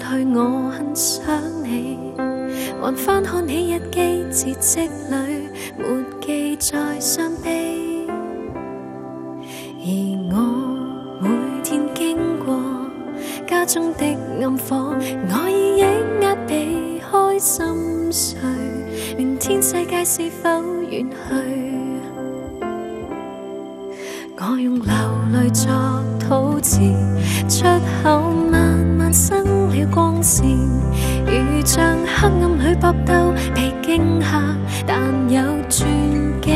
去我很想你，還翻看起日記，字跡裏沒記載傷悲。而我每天經過家中的暗火，我已抑壓避開心碎，明天世界是否遠去？我用流淚作禱詞，出口慢慢生了光線，如像黑暗裏搏鬥，被驚嚇，但有轉機。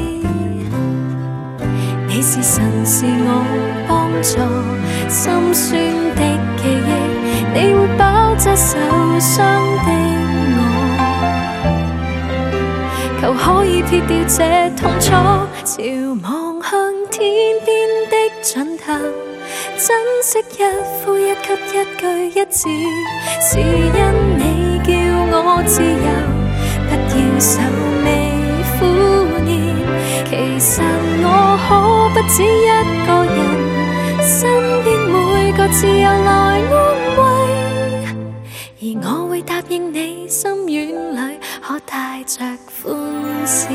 你是神，是我幫助，心酸的記憶，你會包紮受傷的我，求可以撇掉這痛楚，朝望向天邊的盡頭，珍惜一呼一吸一句一字，是因你叫我自由，不要愁眉苦臉。其實我可不止一個人，身邊每個自由來安慰，而我會答應你，心院裏可帶着歡笑。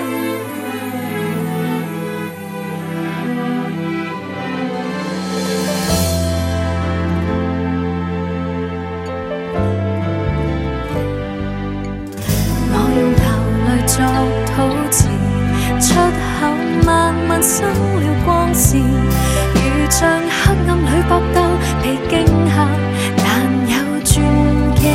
作禱詞，出口慢慢生了光線，如像黑暗裏搏鬥，被驚嚇，但有轉機。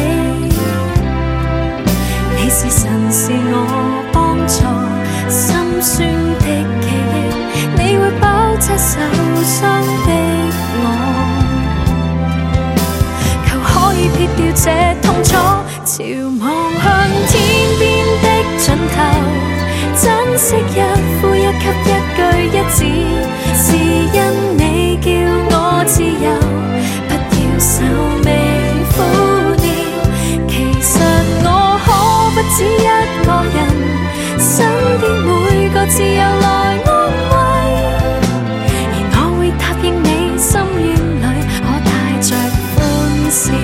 你是神，是我幫助，心酸的記憶，你會包紮受傷的我，求可以撇掉這痛楚，朝望向天邊盡頭，珍惜一呼一吸一句一字，是因你叫我自由，不要愁眉苦臉。其實我可不止一個人，身邊每個自由來安慰，而我會答應你，心院裏可帶着歡笑。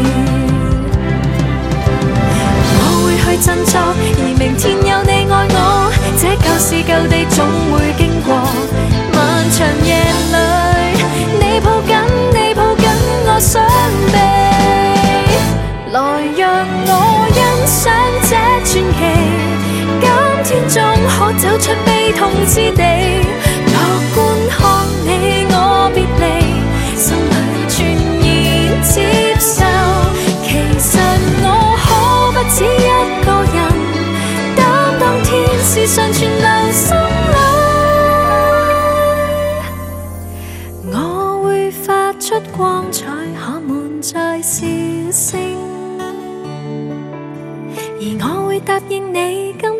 我會去振作，而明天有你愛我，這舊時舊地總會經過。漫長夜裏，你抱緊我雙臂，來讓我欣賞這傳奇。今天終可走出悲痛之地，樂觀看你我別離，心裏全然接受。其實我可不止一個人，擔當天使上傳流心裏，我會發出光彩，可滿載笑聲，而我會答應你。